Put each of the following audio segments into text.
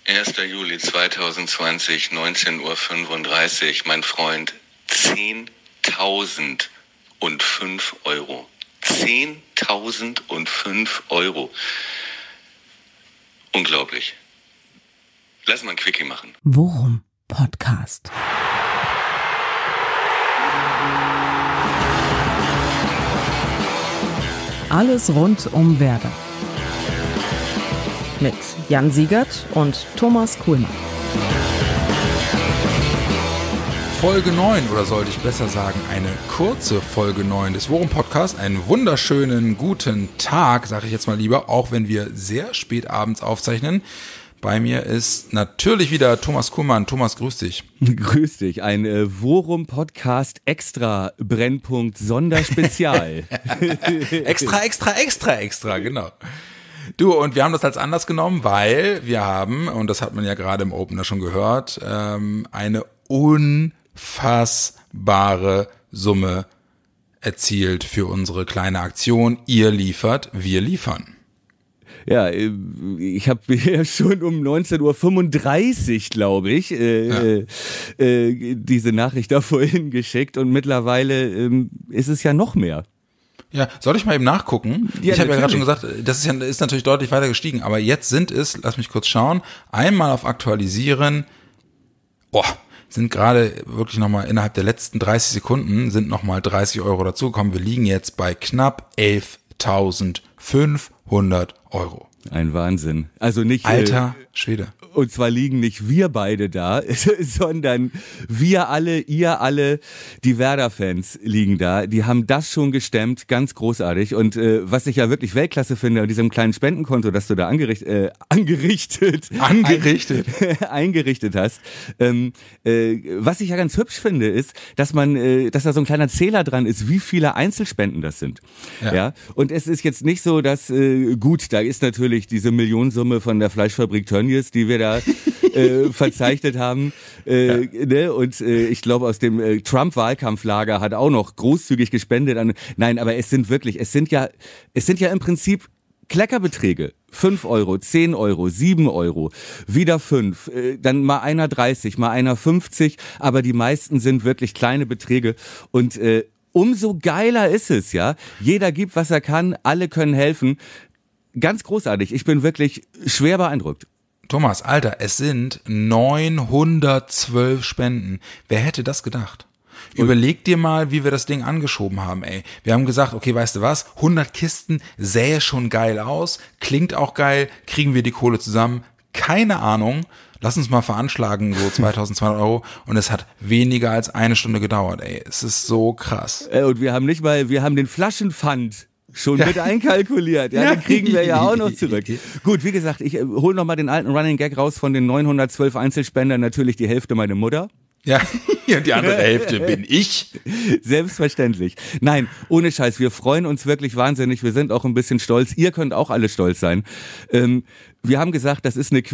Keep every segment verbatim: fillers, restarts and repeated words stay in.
erster Juli zweitausendzwanzig, neunzehn Uhr fünfunddreißig. Mein Freund, zehntausendfünf Euro. zehntausendfünf Euro. Unglaublich. Lass mal ein Quickie machen. Worum Podcast. Alles rund um Werder. Mit Jan Siegert und Thomas Kuhlmann. Folge neun, oder sollte ich besser sagen, eine kurze Folge neun des Worum Podcast. Einen wunderschönen guten Tag, sage ich jetzt mal lieber, auch wenn wir sehr spät abends aufzeichnen. Bei mir ist natürlich wieder Thomas Kuhlmann. Thomas, grüß dich. Grüß dich, ein äh, Worum-Podcast extra Brennpunkt Sonderspezial. extra, extra, extra, extra, genau. Du, und wir haben das als Anlass genommen, weil wir haben, und das hat man ja gerade im Opener schon gehört, ähm, eine unfassbare Summe erzielt für unsere kleine Aktion. Ihr liefert, wir liefern. Ja, ich habe ja schon um neunzehn Uhr fünfunddreißig, glaube ich, äh, ja. äh, diese Nachricht da vorhin geschickt und mittlerweile ähm, ist es ja noch mehr. Ja, soll ich mal eben nachgucken? Ja, ich habe ja gerade schon natürlich. gesagt, das ist, ja, ist natürlich deutlich weiter gestiegen, aber jetzt sind es, lass mich kurz schauen, einmal auf Aktualisieren, boah, sind gerade wirklich nochmal innerhalb der letzten dreißig Sekunden sind nochmal dreißig Euro dazugekommen. Wir liegen jetzt bei knapp elftausendfünfhundert Euro. Ein Wahnsinn. Also nicht Alter Schwede. Und zwar liegen nicht wir beide da, sondern wir alle, ihr alle, die Werder-Fans liegen da. Die haben das schon gestemmt, ganz großartig. Und äh, was ich ja wirklich Weltklasse finde, an diesem kleinen Spendenkonto, das du da angericht, äh, angerichtet, angerichtet, ein, eingerichtet hast. Ähm, äh, was ich ja ganz hübsch finde, ist, dass man, äh, dass da so ein kleiner Zähler dran ist, wie viele Einzelspenden das sind. Ja. ja? Und es ist jetzt nicht so, dass äh, gut, da ist natürlich diese Millionensumme von der Fleischfabrik Tönnies, die wir da äh, verzeichnet haben. Äh, ja. ne? Und äh, ich glaube, aus dem äh, Trump-Wahlkampflager hat auch noch großzügig gespendet. An, nein, aber es sind wirklich, es sind ja, es sind ja im Prinzip Kleckerbeträge. fünf Euro, zehn Euro, sieben Euro, wieder fünf, äh, dann mal einer dreißig, mal einer fünfzig, aber die meisten sind wirklich kleine Beträge und äh, umso geiler ist es, ja. Jeder gibt, was er kann, alle können helfen. Ganz großartig. Ich bin wirklich schwer beeindruckt. Thomas, Alter, es sind neunhundertzwölf Spenden. Wer hätte das gedacht? Überleg dir mal, wie wir das Ding angeschoben haben, ey. Wir haben gesagt, okay, weißt du was, hundert Kisten sähe schon geil aus, klingt auch geil, kriegen wir die Kohle zusammen? Keine Ahnung. Lass uns mal veranschlagen, so zweitausendzweihundert Euro. Und es hat weniger als eine Stunde gedauert, ey. Es ist so krass. Und wir haben nicht mal, wir haben den Flaschenpfand schon mit einkalkuliert. Ja, den kriegen wir ja auch noch zurück. Gut, wie gesagt, ich hole noch mal den alten Running Gag raus von den neunhundertzwölf Einzelspendern. Natürlich die Hälfte meine Mutter. Ja, die andere Hälfte bin ich. Selbstverständlich. Nein, ohne Scheiß, wir freuen uns wirklich wahnsinnig. Wir sind auch ein bisschen stolz. Ihr könnt auch alle stolz sein. Ähm, wir haben gesagt, das ist eine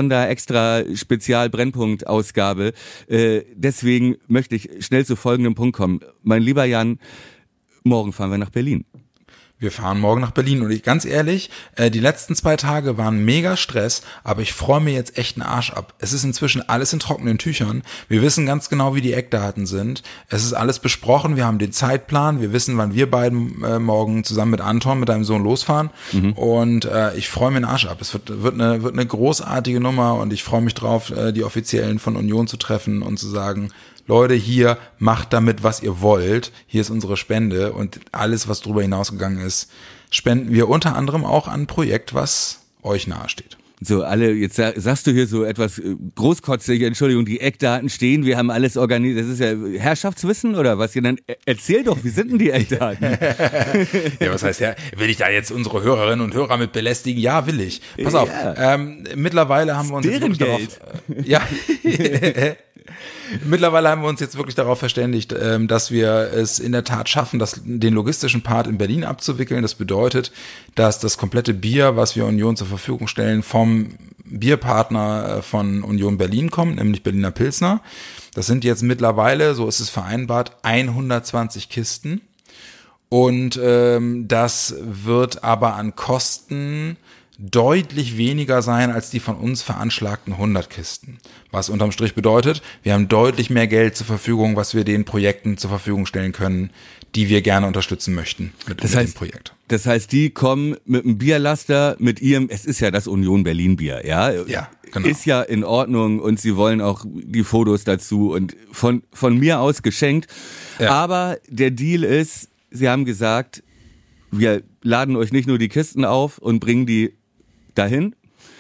Quickie-Sonder-Extra-Spezial-Brennpunkt-Ausgabe. Äh, deswegen möchte ich schnell zu folgendem Punkt kommen. Mein lieber Jan, morgen fahren wir nach Berlin. Wir fahren morgen nach Berlin und ich, ganz ehrlich, äh, die letzten zwei Tage waren mega Stress, aber ich freue mir jetzt echt einen Arsch ab. Es ist inzwischen alles in trockenen Tüchern. Wir wissen ganz genau, wie die Eckdaten sind. Es ist alles besprochen, wir haben den Zeitplan, wir wissen, wann wir beiden äh, morgen zusammen mit Anton, mit deinem Sohn losfahren mhm. und äh, ich freue mir einen Arsch ab. Es wird, wird, eine, wird eine großartige Nummer und ich freue mich drauf, äh, die Offiziellen von Union zu treffen und zu sagen, Leute, hier, macht damit, was ihr wollt. Hier ist unsere Spende und alles, was drüber hinausgegangen ist, spenden wir unter anderem auch an ein Projekt, was euch nahesteht. So, alle, jetzt sagst du hier so etwas großkotzig, Entschuldigung, die Eckdaten stehen, wir haben alles organisiert. Das ist ja Herrschaftswissen oder was? Dann erzähl doch, wie sind denn die Eckdaten? Ja, was heißt ja, will ich da jetzt unsere Hörerinnen und Hörer mit belästigen? Ja, will ich. Pass auf, ja. ähm, mittlerweile haben wir uns deren jetzt wirklich Geld. darauf, äh, ja, Mittlerweile haben wir uns jetzt wirklich darauf verständigt, dass wir es in der Tat schaffen, das, den logistischen Part in Berlin abzuwickeln. Das bedeutet, dass das komplette Bier, was wir Union zur Verfügung stellen, vom Bierpartner von Union Berlin kommt, nämlich Berliner Pilsner. Das sind jetzt mittlerweile, so ist es vereinbart, hundertzwanzig Kisten. Und ähm, das wird aber an Kosten deutlich weniger sein als die von uns veranschlagten hundert Kisten. Was unterm Strich bedeutet, wir haben deutlich mehr Geld zur Verfügung, was wir den Projekten zur Verfügung stellen können, die wir gerne unterstützen möchten mit, das mit heißt, dem Projekt. Das heißt, die kommen mit einem Bierlaster, mit ihrem, es ist ja das Union Berlin Bier, ja? Ja, genau. Ist ja in Ordnung und sie wollen auch die Fotos dazu und von, von mir aus geschenkt. Ja. Aber der Deal ist, sie haben gesagt, wir laden euch nicht nur die Kisten auf und bringen die dahin,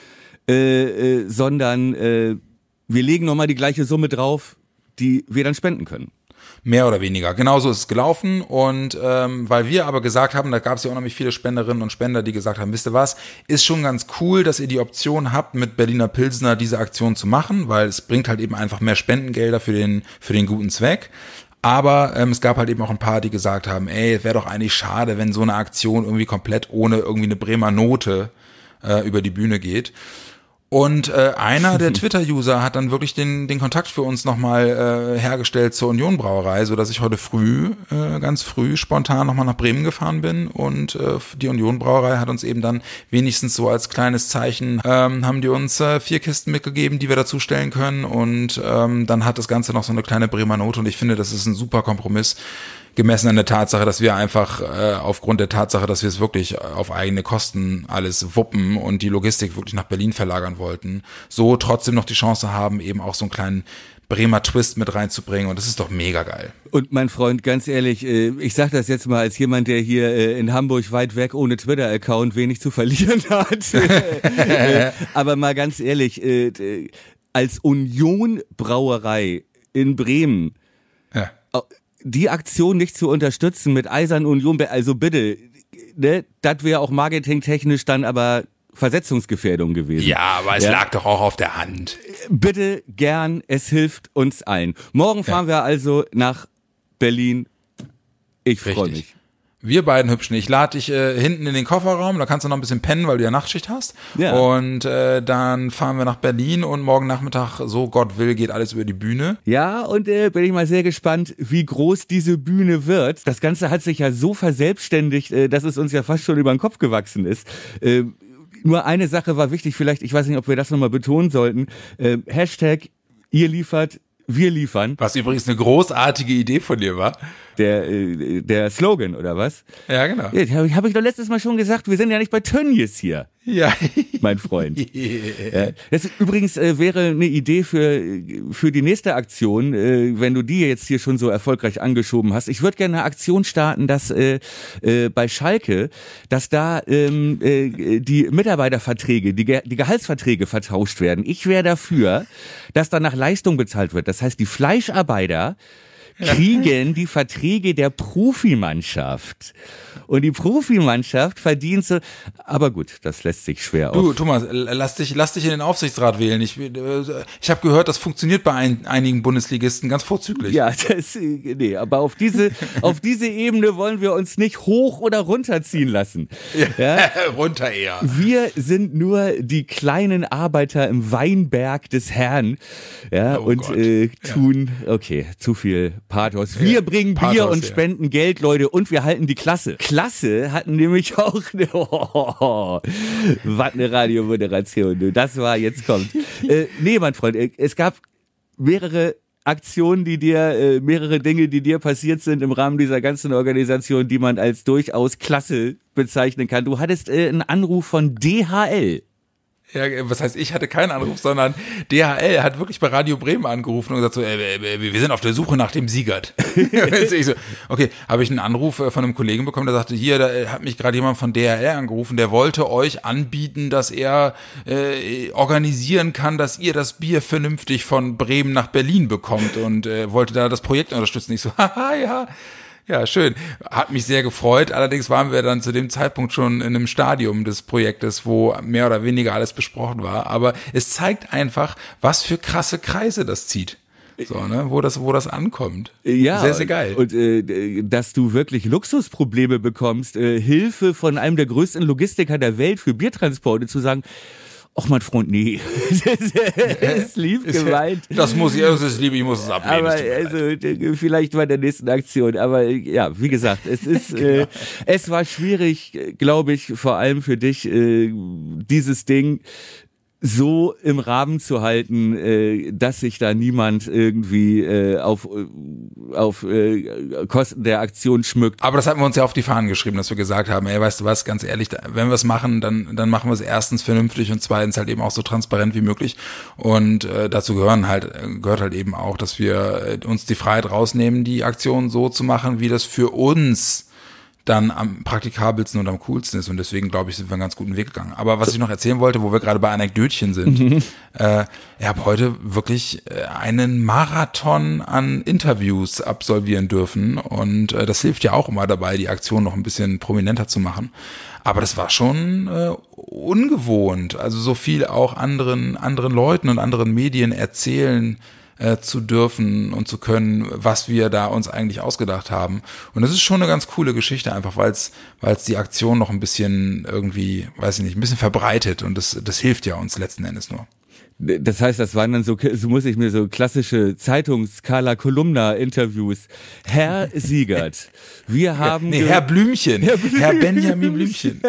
äh, äh, sondern äh, wir legen nochmal die gleiche Summe drauf, die wir dann spenden können. Mehr oder weniger. Genauso ist es gelaufen und ähm, weil wir aber gesagt haben, da gab es ja unheimlich viele Spenderinnen und Spender, die gesagt haben, wisst ihr was, ist schon ganz cool, dass ihr die Option habt, mit Berliner Pilsner diese Aktion zu machen, weil es bringt halt eben einfach mehr Spendengelder für den, für den guten Zweck. Aber ähm, es gab halt eben auch ein paar, die gesagt haben, ey, es wäre doch eigentlich schade, wenn so eine Aktion irgendwie komplett ohne irgendwie eine Bremer Note äh, über die Bühne geht. Und äh, einer der Twitter-User hat dann wirklich den den Kontakt für uns nochmal äh, hergestellt zur Union Brauerei, so dass ich heute früh, äh, ganz früh, spontan nochmal nach Bremen gefahren bin und äh, die Union Brauerei hat uns eben dann wenigstens so als kleines Zeichen, ähm, haben die uns äh, vier Kisten mitgegeben, die wir dazu stellen können und ähm, dann hat das Ganze noch so eine kleine Bremer Note und ich finde, das ist ein super Kompromiss, gemessen an der Tatsache, dass wir einfach äh, aufgrund der Tatsache, dass wir es wirklich auf eigene Kosten alles wuppen und die Logistik wirklich nach Berlin verlagern wollten, so trotzdem noch die Chance haben, eben auch so einen kleinen Bremer Twist mit reinzubringen und das ist doch mega geil. Und mein Freund, ganz ehrlich, ich sag das jetzt mal als jemand, der hier in Hamburg weit weg ohne Twitter-Account wenig zu verlieren hat. Aber mal ganz ehrlich, als Union Brauerei in Bremen, ja. die Aktion nicht zu unterstützen mit Eisern Union, also bitte, ne, das wäre auch marketingtechnisch dann aber Versetzungsgefährdung gewesen. Ja, aber es ja. lag doch auch auf der Hand. Bitte gern, es hilft uns allen. Morgen fahren ja. wir also nach Berlin. Ich freue mich. Wir beiden Hübschen. Ich lade dich äh, hinten in den Kofferraum, da kannst du noch ein bisschen pennen, weil du ja Nachtschicht hast. Ja. Und äh, dann fahren wir nach Berlin und morgen Nachmittag, so Gott will, geht alles über die Bühne. Ja, und äh, bin ich mal sehr gespannt, wie groß diese Bühne wird. Das Ganze hat sich ja so verselbstständigt, äh, dass es uns ja fast schon über den Kopf gewachsen ist. Äh, nur eine Sache war wichtig, vielleicht, ich weiß nicht, ob wir das nochmal betonen sollten. Äh, Hashtag, ihr liefert, wir liefern. Was übrigens eine großartige Idee von dir war. Der, äh, der Slogan, oder was? Ja, genau. Ja, habe hab ich doch letztes Mal schon gesagt, wir sind ja nicht bei Tönnies hier. Ja. Mein Freund. Ja, das übrigens äh, wäre eine Idee für, für die nächste Aktion, äh, wenn du die jetzt hier schon so erfolgreich angeschoben hast. Ich würde gerne eine Aktion starten, dass äh, äh, bei Schalke, dass da ähm, äh, die Mitarbeiterverträge, die, Ge- die Gehaltsverträge vertauscht werden. Ich wäre dafür, dass da nach Leistung bezahlt wird. Das heißt, die Fleischarbeiter kriegen die Verträge der Profimannschaft. Und die Profimannschaft verdient so, aber gut, das lässt sich schwer Du, auf. Thomas, lass dich, lass dich in den Aufsichtsrat wählen. Ich, ich habe gehört, das funktioniert bei ein, einigen Bundesligisten ganz vorzüglich. Ja, das, nee, aber auf diese, auf diese Ebene wollen wir uns nicht hoch oder runterziehen lassen. Ja, ja? Runter eher. Wir sind nur die kleinen Arbeiter im Weinberg des Herrn. Ja, oh und äh, tun, ja. okay, zu viel Pathos. Wir ja, bringen Pathos, Bier und ja. spenden Geld, Leute, und wir halten die Klasse. Klasse hatten nämlich auch eine, oh, was eine Radiomoderation, das war, jetzt kommt. Äh, nee, mein Freund, es gab mehrere Aktionen, die dir, äh, mehrere Dinge, die dir passiert sind im Rahmen dieser ganzen Organisation, die man als durchaus klasse bezeichnen kann. Du hattest äh, einen Anruf von D H L. Ja, was heißt, ich hatte keinen Anruf, sondern D H L hat wirklich bei Radio Bremen angerufen und gesagt so, äh, wir sind auf der Suche nach dem Siegert. Ich so, okay, habe ich einen Anruf von einem Kollegen bekommen, der sagte, hier, da hat mich gerade jemand von D H L angerufen, der wollte euch anbieten, dass er äh, organisieren kann, dass ihr das Bier vernünftig von Bremen nach Berlin bekommt und äh, wollte da das Projekt unterstützen. Ich so, haha, ja. Ja, schön. Hat mich sehr gefreut. Allerdings waren wir dann zu dem Zeitpunkt schon in einem Stadium des Projektes, wo mehr oder weniger alles besprochen war. Aber es zeigt einfach, was für krasse Kreise das zieht. So, ne, wo das, wo das ankommt. Ja, sehr, sehr geil. Und äh, dass du wirklich Luxusprobleme bekommst, äh, Hilfe von einem der größten Logistiker der Welt für Biertransporte zu sagen, ach mein Freund, nee. Es lieb gemeint. Das muss ich, das ist lieb, ich muss es ablehnen. Aber also, vielleicht bei der nächsten Aktion. Aber ja, wie gesagt, es ist, genau. äh, es war schwierig, glaube ich, vor allem für dich, äh, dieses Ding so im Rahmen zu halten, äh, dass sich da niemand irgendwie äh, auf, auf äh, Kosten der Aktion schmückt. Aber das hatten wir uns ja auf die Fahnen geschrieben, dass wir gesagt haben, ey, weißt du was, ganz ehrlich, wenn wir es machen, dann dann machen wir es erstens vernünftig und zweitens halt eben auch so transparent wie möglich. Und äh, dazu gehören halt gehört halt eben auch, dass wir uns die Freiheit rausnehmen, die Aktion so zu machen, wie das für uns dann am praktikabelsten und am coolsten ist. Und deswegen, glaube ich, sind wir einen ganz guten Weg gegangen. Aber was ich noch erzählen wollte, wo wir gerade bei Anekdötchen sind, mhm. äh, ich habe heute wirklich einen Marathon an Interviews absolvieren dürfen. Und äh, das hilft ja auch immer dabei, die Aktion noch ein bisschen prominenter zu machen. Aber das war schon äh, ungewohnt. Also so viel auch anderen, anderen Leuten und anderen Medien erzählen zu dürfen und zu können, was wir da uns eigentlich ausgedacht haben. Und das ist schon eine ganz coole Geschichte, einfach weil es weil es die Aktion noch ein bisschen irgendwie, weiß ich nicht, ein bisschen verbreitet und das das hilft ja uns letzten Endes nur. Das heißt, das waren dann so, so muss ich mir so klassische Zeitungs-Carla-Kolumna-Interviews. Herr Siegert, wir haben... Nee, Herr Blümchen. Herr, Blümchen. Herr Benjamin Blümchen.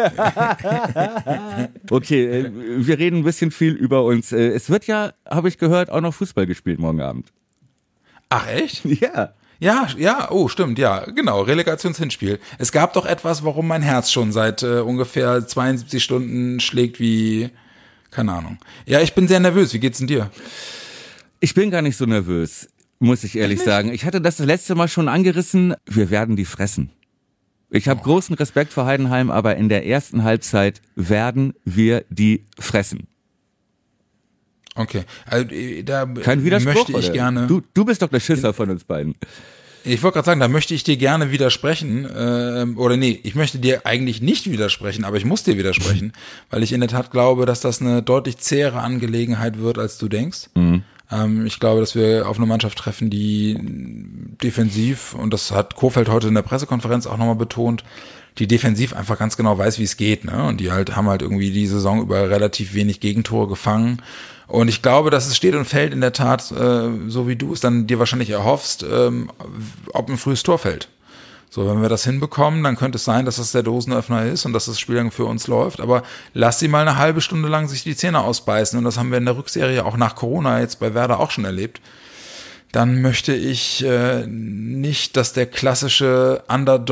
Okay, wir reden ein bisschen viel über uns. Es wird ja, habe ich gehört, auch noch Fußball gespielt morgen Abend. Ach, echt? Ja. Ja, ja, oh, stimmt, ja, genau, Relegationshinspiel. Es gab doch etwas, warum mein Herz schon seit äh, ungefähr zweiundsiebzig Stunden schlägt wie... Keine Ahnung. Ja, ich bin sehr nervös. Wie geht's denn dir? Ich bin gar nicht so nervös, muss ich ehrlich sagen. Ich hatte das das letzte Mal schon angerissen. Wir werden die fressen. Ich habe oh. großen Respekt vor Heidenheim, aber in der ersten Halbzeit werden wir die fressen. Okay. Also, da Kein Widerspruch, möchte ich oder? gerne. Du, du bist doch der Schisser von uns beiden. Ich wollte gerade sagen, da möchte ich dir gerne widersprechen, äh, oder nee, ich möchte dir eigentlich nicht widersprechen, aber ich muss dir widersprechen, weil ich in der Tat glaube, dass das eine deutlich zähere Angelegenheit wird, als du denkst. Mhm. Ähm, ich glaube, dass wir auf eine Mannschaft treffen, die defensiv, und das hat Kohfeldt heute in der Pressekonferenz auch nochmal betont, die defensiv einfach ganz genau weiß, wie es geht, ne? Und die halt haben halt irgendwie die Saison über relativ wenig Gegentore gefangen. Und ich glaube, dass es steht und fällt in der Tat, äh, so wie du es dann dir wahrscheinlich erhoffst, ähm, ob ein frühes Tor fällt. So, wenn wir das hinbekommen, dann könnte es sein, dass das der Dosenöffner ist und dass das Spiel dann für uns läuft. Aber lass sie mal eine halbe Stunde lang sich die Zähne ausbeißen. Und das haben wir in der Rückserie auch nach Corona jetzt bei Werder auch schon erlebt. Dann möchte ich äh, nicht, dass der klassische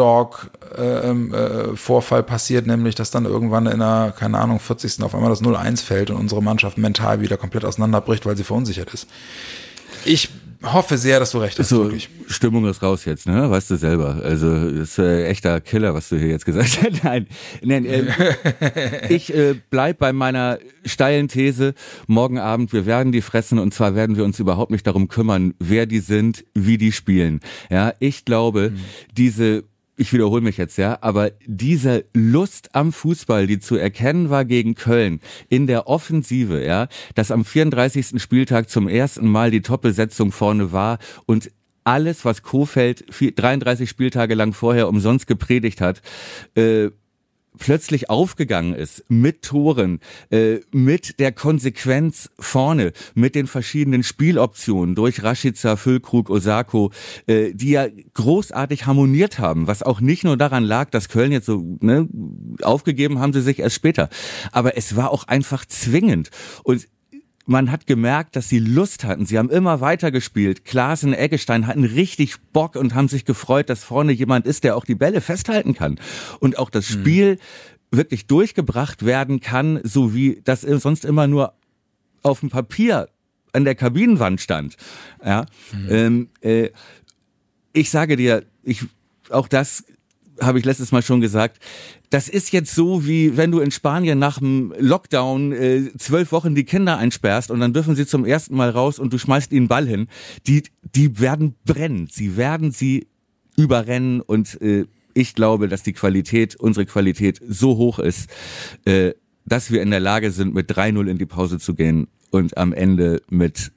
Underdog-Vorfall äh, äh, passiert, nämlich dass dann irgendwann in einer, keine Ahnung, vierzigsten auf einmal das null eins fällt und unsere Mannschaft mental wieder komplett auseinanderbricht, weil sie verunsichert ist. Ich hoffe sehr, dass du recht hast. So, wirklich. Stimmung ist raus jetzt, ne? Weißt du selber. Also, das ist äh, echter Killer, was du hier jetzt gesagt hast. Nein, nein äh, ich äh, bleib bei meiner steilen These. Morgen Abend, wir werden die fressen und zwar werden wir uns überhaupt nicht darum kümmern, wer die sind, wie die spielen. Ja, ich glaube, mhm. diese Ich wiederhole mich jetzt, ja, aber diese Lust am Fußball, die zu erkennen war gegen Köln in der Offensive, ja, dass am vierunddreißigsten Spieltag zum ersten Mal die Top-Besetzung vorne war und alles, was Kohfeldt dreiunddreißig Spieltage lang vorher umsonst gepredigt hat, äh, plötzlich aufgegangen ist mit Toren, äh, mit der Konsequenz vorne, mit den verschiedenen Spieloptionen durch Rashica, Füllkrug, Osako, äh, die ja großartig harmoniert haben, was auch nicht nur daran lag, dass Köln jetzt so, ne, aufgegeben haben sie sich erst später, aber es war auch einfach zwingend und man hat gemerkt, dass sie Lust hatten. Sie haben immer weiter gespielt. Klaassen, Eggestein hatten richtig Bock und haben sich gefreut, dass vorne jemand ist, der auch die Bälle festhalten kann. Und auch das Spiel mhm. wirklich durchgebracht werden kann, so wie das sonst immer nur auf dem Papier an der Kabinenwand stand. Ja, mhm. ähm, äh, ich sage dir, ich, auch das habe ich letztes Mal schon gesagt, das ist jetzt so, wie wenn du in Spanien nach dem Lockdown äh, zwölf Wochen die Kinder einsperrst und dann dürfen sie zum ersten Mal raus und du schmeißt ihnen Ball hin. Die, die werden brennen. Sie werden sie überrennen und äh, ich glaube, dass die Qualität, unsere Qualität so hoch ist, äh, dass wir in der Lage sind, mit drei null in die Pause zu gehen und am Ende mit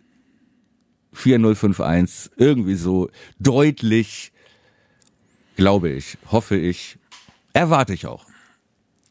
vier null, fünf eins irgendwie so deutlich, glaube ich, hoffe ich, erwarte ich auch.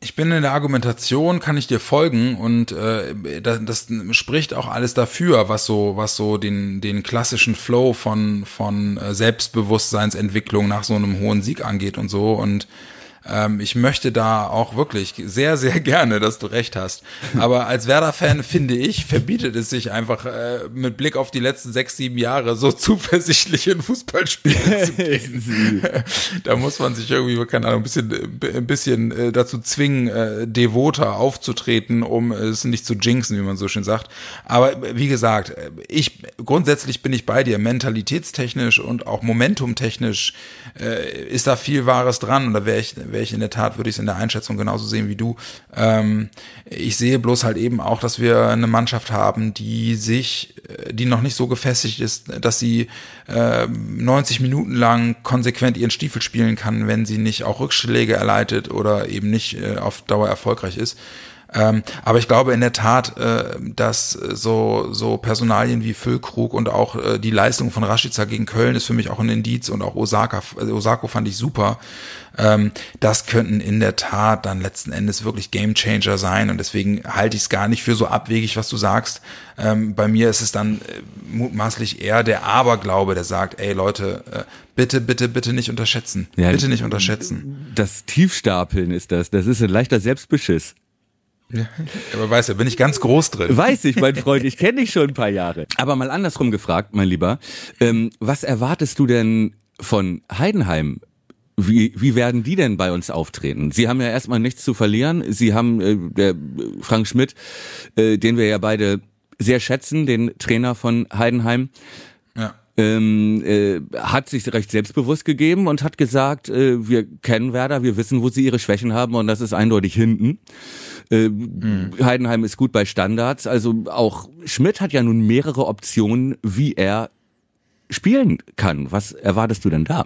Ich bin in der Argumentation, kann ich dir folgen und äh, das, das spricht auch alles dafür, was so was so den den klassischen Flow von von äh, Selbstbewusstseinsentwicklung nach so einem hohen Sieg angeht und so und ähm, ich möchte da auch wirklich sehr, sehr gerne, dass du recht hast. Aber als Werder-Fan, finde ich, verbietet es sich einfach äh, mit Blick auf die letzten sechs, sieben Jahre so zuversichtlich in Fußballspiele zu gehen. Da muss man sich irgendwie, keine Ahnung, ein bisschen, ein bisschen äh, dazu zwingen, äh, devoter aufzutreten, um es nicht zu jinxen, wie man so schön sagt. Aber wie gesagt, ich grundsätzlich bin ich bei dir, mentalitätstechnisch und auch momentumtechnisch äh, ist da viel Wahres dran und da wäre ich wäre ich in der Tat, würde ich es in der Einschätzung genauso sehen wie du. Ähm, ich sehe bloß halt eben auch, dass wir eine Mannschaft haben, die sich, die noch nicht so gefestigt ist, dass sie äh, neunzig Minuten lang konsequent ihren Stiefel spielen kann, wenn sie nicht auch Rückschläge erleidet oder eben nicht äh, auf Dauer erfolgreich ist. Ähm, aber ich glaube in der Tat, äh, dass so so Personalien wie Füllkrug und auch äh, die Leistung von Rashica gegen Köln ist für mich auch ein Indiz und auch Osaka, also Osako fand ich super. Ähm, das könnten in der Tat dann letzten Endes wirklich Gamechanger sein und deswegen halte ich es gar nicht für so abwegig, was du sagst. Ähm, bei mir ist es dann äh, mutmaßlich eher der Aberglaube, der sagt, ey Leute, äh, bitte, bitte, bitte nicht unterschätzen. Ja, bitte nicht unterschätzen. Das Tiefstapeln ist das. Das ist ein leichter Selbstbeschiss. Ja, aber weißt du, bin ich ganz groß drin. Weiß ich, mein Freund, ich kenne dich schon ein paar Jahre. Aber mal andersrum gefragt, mein Lieber, ähm, was erwartest du denn von Heidenheim? Wie, wie werden die denn bei uns auftreten? Sie haben ja erstmal nichts zu verlieren. Sie haben, äh, der Frank Schmidt, äh, den wir ja beide sehr schätzen, den Trainer von Heidenheim, ja. ähm, äh, hat sich recht selbstbewusst gegeben und hat gesagt, äh, wir kennen Werder, wir wissen, wo sie ihre Schwächen haben und das ist eindeutig hinten. Äh, mhm. Heidenheim ist gut bei Standards, also auch Schmidt hat ja nun mehrere Optionen, wie er spielen kann. Was erwartest du denn da?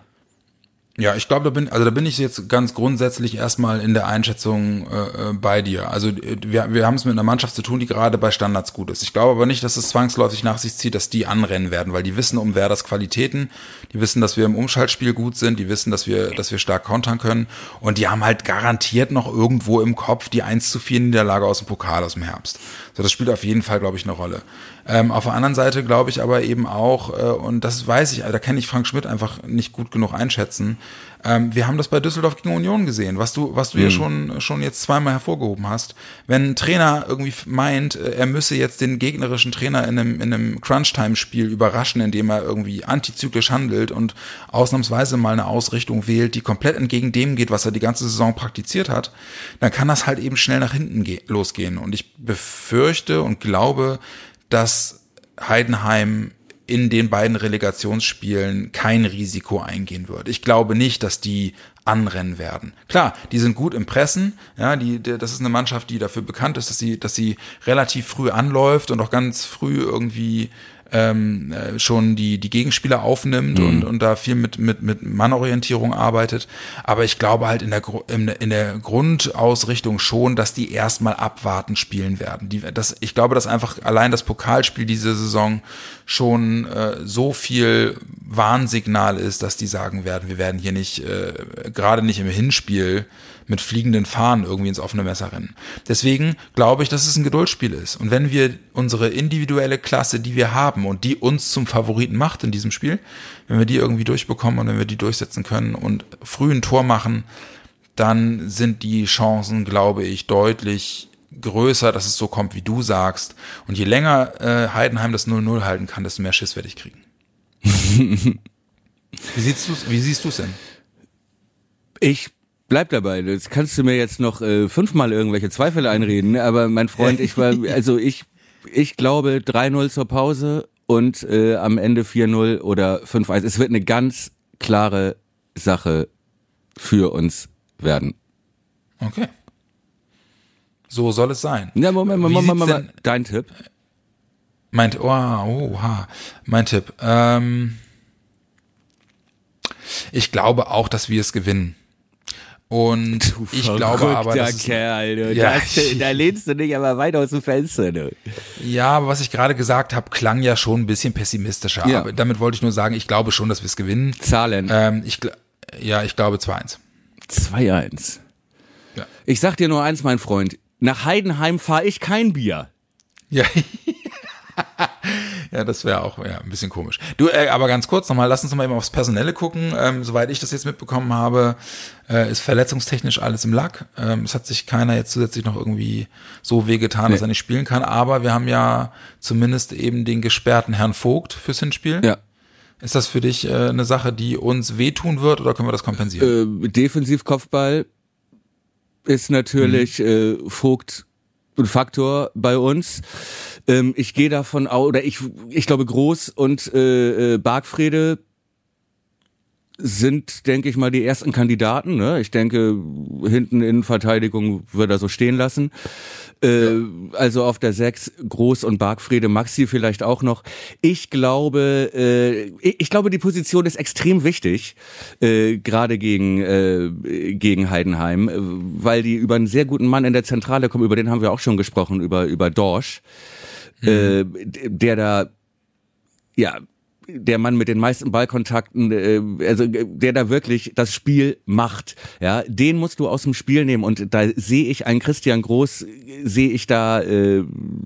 Ja, ich glaube, da bin, also da bin ich jetzt ganz grundsätzlich erstmal in der Einschätzung äh, bei dir. Also wir, wir haben es mit einer Mannschaft zu tun, die gerade bei Standards gut ist. Ich glaube aber nicht, dass es zwangsläufig nach sich zieht, dass die anrennen werden, weil die wissen um Werders Qualitäten, die wissen, dass wir im Umschaltspiel gut sind, die wissen, dass wir, dass wir stark kontern können und die haben halt garantiert noch irgendwo im Kopf die eins zu vier Niederlage aus dem Pokal aus dem Herbst. So, das spielt auf jeden Fall, glaube ich, eine Rolle. Ähm, auf der anderen Seite glaube ich aber eben auch, äh, und das weiß ich, da kann ich Frank Schmidt einfach nicht gut genug einschätzen, ähm, wir haben das bei Düsseldorf gegen Union gesehen, was du was du mhm. ja schon schon jetzt zweimal hervorgehoben hast. Wenn ein Trainer irgendwie meint, er müsse jetzt den gegnerischen Trainer in einem, in einem Crunch-Time-Spiel überraschen, indem er irgendwie antizyklisch handelt und ausnahmsweise mal eine Ausrichtung wählt, die komplett entgegen dem geht, was er die ganze Saison praktiziert hat, dann kann das halt eben schnell nach hinten ge- losgehen. Und ich befürchte und glaube, dass Heidenheim in den beiden Relegationsspielen kein Risiko eingehen wird. Ich glaube nicht, dass die anrennen werden. Klar, die sind gut im Pressen, ja, die, die, das ist eine Mannschaft, die dafür bekannt ist, dass sie, dass sie relativ früh anläuft und auch ganz früh irgendwie ähm, äh, schon die die Gegenspieler aufnimmt mhm. und und da viel mit mit mit Mannorientierung arbeitet. Aber ich glaube halt in der in, in der Grundausrichtung schon, dass die erstmal abwarten spielen werden. Die, das, ich glaube, dass einfach allein das Pokalspiel diese Saison schon äh, so viel Warnsignal ist, dass die sagen werden, wir werden hier nicht äh, gerade nicht im Hinspiel mit fliegenden Fahnen irgendwie ins offene Messer rennen. Deswegen glaube ich, dass es ein Geduldsspiel ist. Und wenn wir unsere individuelle Klasse, die wir haben und die uns zum Favoriten macht in diesem Spiel, wenn wir die irgendwie durchbekommen und wenn wir die durchsetzen können und früh ein Tor machen, dann sind die Chancen, glaube ich, deutlich größer, dass es so kommt, wie du sagst. Und je länger äh, Heidenheim das null null halten kann, desto mehr Schiss werde ich kriegen. Wie siehst du's, wie siehst du es denn? Ich bleib dabei. Das kannst du mir jetzt noch äh, fünfmal irgendwelche Zweifel einreden, aber mein Freund, ich war, also ich, ich glaube drei null zur Pause und äh, am Ende vier null oder fünf eins. Es wird eine ganz klare Sache für uns werden. Okay. So soll es sein. Ja, Moment, Moment, Moment, Moment. Dein Tipp? Mein, oh, oha, mein Tipp. Ähm, ich glaube auch, dass wir es gewinnen. Und du ich glaube aber, dass Kerl, du. Ja, das, da lehnst du dich aber weit aus dem Fenster. Du. Ja, aber was ich gerade gesagt habe, klang ja schon ein bisschen pessimistischer. Ja. Aber damit wollte ich nur sagen, ich glaube schon, dass wir es gewinnen. Zahlen. Ähm, ich, ja, ich glaube zwei eins. zwei eins. Ja. Ich sag dir nur eins, mein Freund, nach Heidenheim fahre ich kein Bier. Ja, ja, das wäre auch ja, ein bisschen komisch. Du, äh, aber ganz kurz nochmal, lass uns nochmal eben aufs Personelle gucken. Ähm, soweit ich das jetzt mitbekommen habe, äh, ist verletzungstechnisch alles im Lack. Ähm, es hat sich keiner jetzt zusätzlich noch irgendwie so wehgetan, nee. dass er nicht spielen kann. Aber wir haben ja zumindest eben den gesperrten Herrn Vogt fürs Hinspiel. Ja. Ist das für dich äh, eine Sache, die uns wehtun wird oder können wir das kompensieren? Äh, Defensivkopfball ist natürlich mhm. äh, Vogt ein Faktor bei uns. Ähm, ich gehe davon aus, oder ich, ich glaube Groß und äh, äh, Bargfrede sind, denke ich mal, die ersten Kandidaten. Ne? Ich denke, hinten in Verteidigung wird er so stehen lassen. Äh, ja. Also auf der sechs Groß und Bargfrede, Maxi vielleicht auch noch. Ich glaube, äh, ich glaube, die Position ist extrem wichtig, äh, gerade gegen äh, gegen Heidenheim, weil die über einen sehr guten Mann in der Zentrale kommen. Über den haben wir auch schon gesprochen, über über Dorsch, mhm. äh, der da ja der Mann mit den meisten Ballkontakten, äh, also der da wirklich das Spiel macht, ja, den musst du aus dem Spiel nehmen und da sehe ich einen Christian Groß, sehe ich da äh,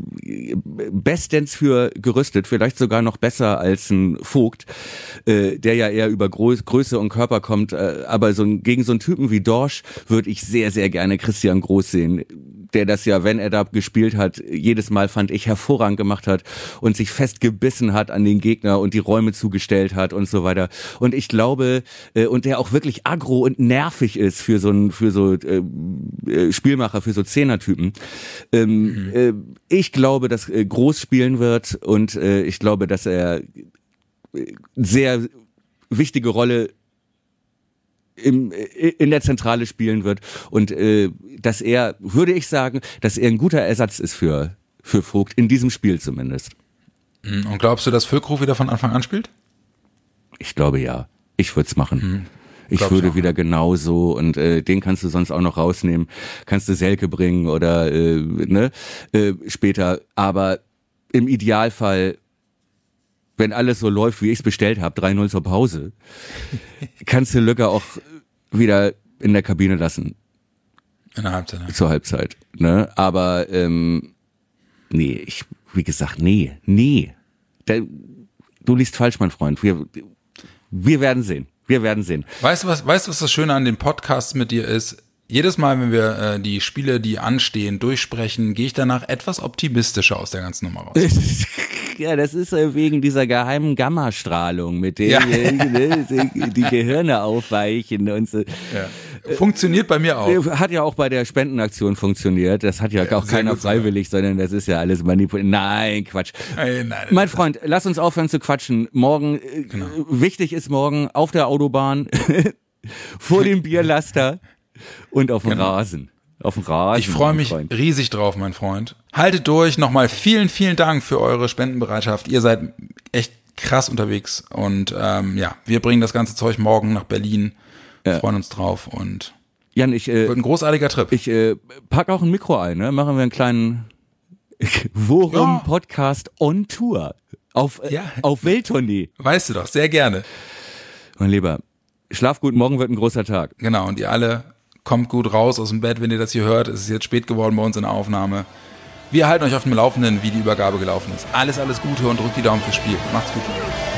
bestens für gerüstet, vielleicht sogar noch besser als ein Vogt, äh, der ja eher über Groß, Größe und Körper kommt, äh, aber so ein, gegen so einen Typen wie Dorsch würde ich sehr, sehr gerne Christian Groß sehen, der das ja, wenn er da gespielt hat, jedes Mal, fand ich, hervorragend gemacht hat und sich festgebissen hat an den Gegner und die Räume zugestellt hat und so weiter. Und ich glaube, äh, und der auch wirklich aggro und nervig ist für so ein, für so äh, Spielmacher, für so Zehnertypen. Ähm, mhm. äh, ich glaube, dass äh, Groß spielen wird und äh, ich glaube, dass er sehr wichtige Rolle Im, in der Zentrale spielen wird und äh, dass er, würde ich sagen, dass er ein guter Ersatz ist für, für Vogt, in diesem Spiel zumindest. Und glaubst du, dass Füllkrug wieder von Anfang an spielt? Ich glaube ja. Ich würde es machen. Mhm. Ich würde ich auch, wieder ja. genauso und äh, den kannst du sonst auch noch rausnehmen. Kannst du Selke bringen oder äh, ne äh, später. Aber im Idealfall, wenn alles so läuft, wie ich es bestellt habe, drei null zur Pause, kannst du Lücker auch wieder in der Kabine lassen. In der Halbzeit. Ja. Zur Halbzeit. Ne? Aber ähm, nee, ich, wie gesagt, nee, nee. Der, du liest falsch, mein Freund. Wir, wir werden sehen. Wir werden sehen. Weißt du, was, weißt du, was das Schöne an den Podcasts mit dir ist? Jedes Mal, wenn wir äh, die Spiele, die anstehen, durchsprechen, gehe ich danach etwas optimistischer aus der ganzen Nummer raus. Ja, das ist äh, wegen dieser geheimen Gammastrahlung, mit der ja. die, die Gehirne aufweichen und so. Ja. Funktioniert bei mir auch. Hat ja auch bei der Spendenaktion funktioniert. Das hat ja, ja auch keiner freiwillig, sogar. Sondern das ist ja alles manipuliert. Nein, Quatsch. Nein, nein, mein Freund, lass uns aufhören zu quatschen. Morgen, genau. Wichtig ist morgen auf der Autobahn, vor dem Bierlaster und auf dem genau. Rasen. Auf dem Rasen. Ich freue mich Freund. riesig drauf, mein Freund. Haltet durch. Nochmal vielen, vielen Dank für eure Spendenbereitschaft. Ihr seid echt krass unterwegs. Und ähm, ja, wir bringen das ganze Zeug morgen nach Berlin. Wir ja. freuen uns drauf. Und Jan, ich äh, wird ein großartiger Trip. Ich äh, pack auch ein Mikro ein. Ne? Machen wir einen kleinen Worum-Podcast ja. on Tour. Auf, äh, ja. auf Welttournee. Weißt du doch, sehr gerne. Mein Lieber, schlaf gut. Morgen wird ein großer Tag. Genau. Und ihr alle kommt gut raus aus dem Bett, wenn ihr das hier hört. Es ist jetzt spät geworden bei uns in der Aufnahme. Wir halten euch auf dem Laufenden, wie die Übergabe gelaufen ist. Alles, alles Gute und drückt die Daumen fürs Spiel. Macht's gut.